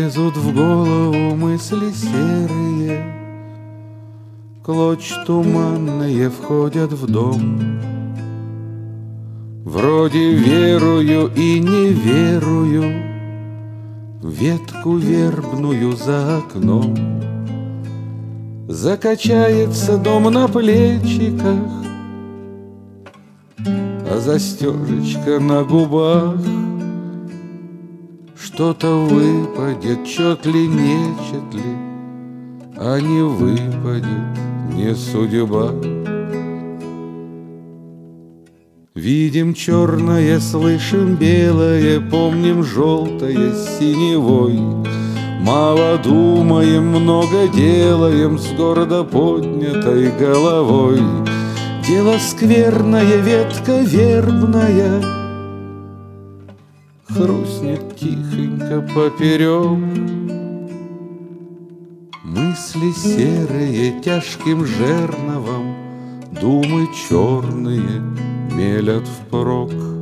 Лезут в голову мысли серые, клочья туманные входят в дом. Вроде верую и не верую в ветку вербную за окном. Закачается дом на плечиках, а застежечка на губах. Что-то выпадет, чет ли, нечет ли, а не выпадет, не судьба. Видим черное, слышим белое, помним желтое с синевой. Мало думаем, много делаем с гордо поднятой головой. Дело скверное, ветка вербная хрустнет тихонько поперек. Мысли серые тяжким жерновом, думы черные мелят впрок.